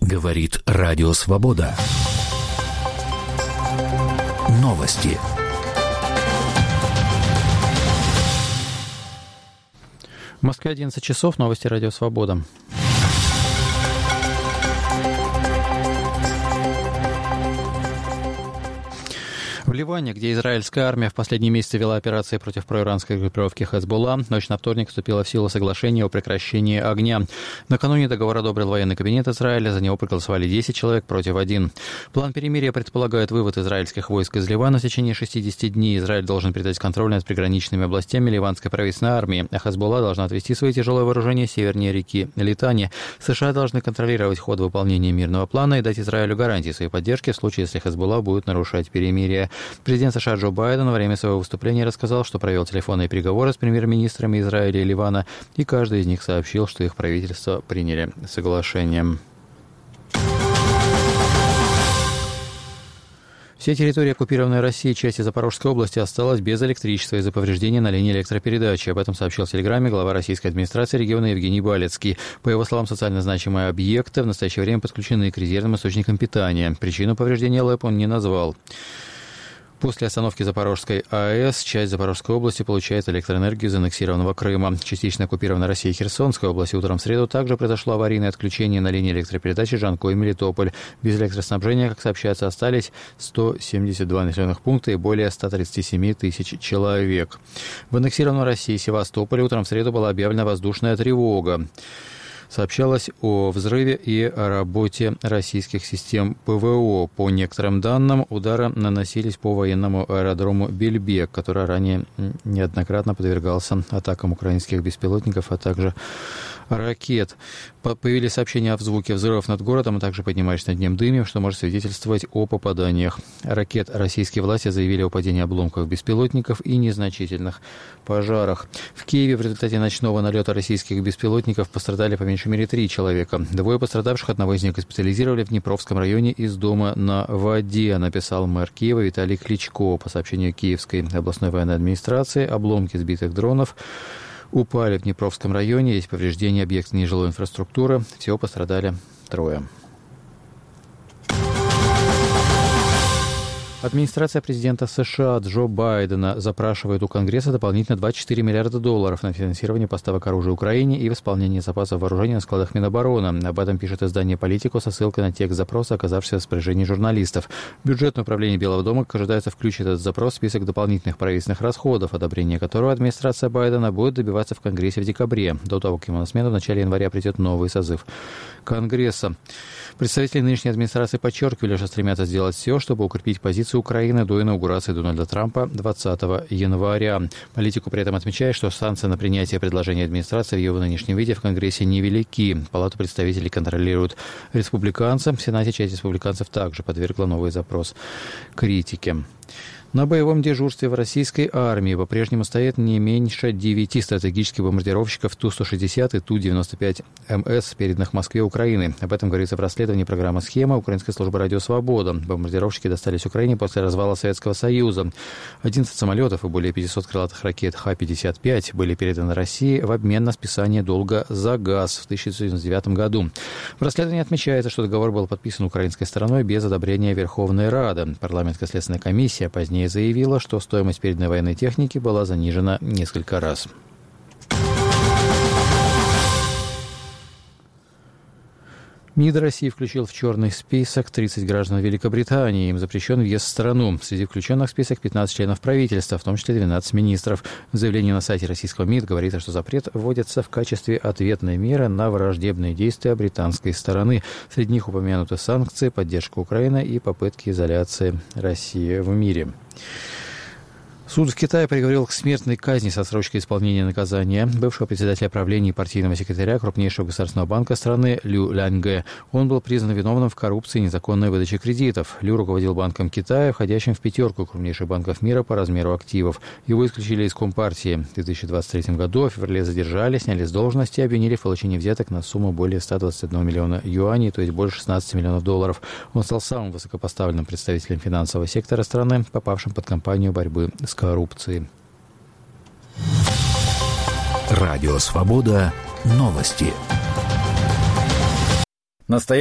Говорит Радио Свобода. Новости. В Москве 11 часов. Новости Радио Свобода. В Ливане, где израильская армия в последние месяцы вела операции против проиранской группировки Хезболла, ночь на вторник вступило в силу соглашение о прекращении огня. Накануне договор одобрил военный кабинет Израиля, за него проголосовали 10 человек против 1. План перемирия предполагает вывод израильских войск из Ливана в течение 60 дней. Израиль должен передать контроль над приграничными областями ливанской правительственной армии, а Хезболла должна отвести свои тяжелые вооружения севернее реки Литани. США должны контролировать ход выполнения мирного плана и дать Израилю гарантии своей поддержки в случае, если Хезболла будет нарушать перемирие. Президент США Джо Байден во время своего выступления рассказал, что провел телефонные переговоры с премьер-министрами Израиля и Ливана, и каждый из них сообщил, что их правительства приняли соглашение. Все территории, оккупированной Россией, части Запорожской области, осталась без электричества из-за повреждения на линии электропередачи. Об этом сообщил в Телеграме глава российской администрации региона Евгений Балецкий. По его словам, социально значимые объекты в настоящее время подключены к резервным источникам питания. Причину повреждения ЛЭП он не назвал. После остановки Запорожской АЭС часть Запорожской области получает электроэнергию из аннексированного Крыма. Частично оккупированная Россией Херсонской области утром в среду также произошло аварийное отключение на линии электропередачи Жанкой-Мелитополь. Без электроснабжения, как сообщается, остались 172 населенных пункта и более 137 тысяч человек. В аннексированной России Севастополе утром в среду была объявлена воздушная тревога. Сообщалось о взрыве и о работе российских систем ПВО. По некоторым данным, удары наносились по военному аэродрому Бельбек, который ранее неоднократно подвергался атакам украинских беспилотников, а также ракет. Появились сообщения о звуке взрывов над городом, а также поднимающейся над ним дыме, что может свидетельствовать о попаданиях ракет. Российские власти заявили о падении обломков беспилотников и незначительных пожарах. В Киеве в результате ночного налета российских беспилотников пострадали по меньшей мере 3 человека. Двое пострадавших, одного из них госпитализировали в Днепровском районе из дома на воде, написал мэр Киева Виталий Кличко. По сообщению Киевской областной военной администрации, обломки сбитых дронов упали в Днепровском районе. Есть повреждения объектов нежилой инфраструктуры. Всего пострадали 3. Администрация президента США Джо Байдена запрашивает у Конгресса дополнительно $24 миллиарда на финансирование поставок оружия Украине и восполнение запасов вооружения на складах Минобороны. Об этом пишет издание «Политико» со ссылкой на текст запроса, оказавшийся в распоряжении журналистов. Бюджетное управление Белого дома ожидается включить этот запрос в список дополнительных правительственных расходов, одобрение которого администрация Байдена будет добиваться в Конгрессе в декабре, до того, как ему на смену в начале января придет новый созыв Конгресса. Представители нынешней администрации подчеркивали, что стремятся сделать все, чтобы укрепить позицию Украины до инаугурации Дональда Трампа 20 января. Политику при этом отмечает, что шансы на принятие предложения администрации в его нынешнем виде в Конгрессе невелики. Палату представителей контролируют республиканцы. В Сенате часть республиканцев также подвергла новый запрос критике. На боевом дежурстве в российской армии по-прежнему стоят не меньше 9 стратегических бомбардировщиков Ту-160 и Ту-95МС, переданных Москве Украины. Об этом говорится в расследовании программы «Схема» Украинской службы «Радио Свобода». Бомбардировщики достались Украине после развала Советского Союза. 11 самолетов и более 500 крылатых ракет Х-55 были переданы России в обмен на списание долга за газ в 1999 году. В расследовании отмечается, что договор был подписан украинской стороной без одобрения Верховной Рады. Парламентская следственная комиссия позднее заявила, что стоимость переданной военной техники была занижена несколько раз. МИД России включил в черный список 30 граждан Великобритании. Им запрещен въезд в страну. Среди включенных в список 15 членов правительства, в том числе 12 министров. В заявлении на сайте российского МИД говорится, что запрет вводится в качестве ответной меры на враждебные действия британской стороны. Среди них упомянуты санкции, поддержка Украины и попытки изоляции России в мире. Суд в Китае приговорил к смертной казни с отсрочкой исполнения наказания бывшего председателя правления и партийного секретаря крупнейшего государственного банка страны Лю Ляньгэ. Он был признан виновным в коррупции и незаконной выдаче кредитов. Лю руководил Банком Китая, входящим в 5 крупнейших банков мира по размеру активов. Его исключили из Компартии. В 2023 году в феврале задержали, сняли с должности и обвинили в получении взяток на сумму более 121 миллиона юаней, то есть больше 16 миллионов долларов. Он стал самым высокопоставленным представителем финансового сектора страны, попавшим под кампанию борьбы с коррупции. Радио Свобода. Новости.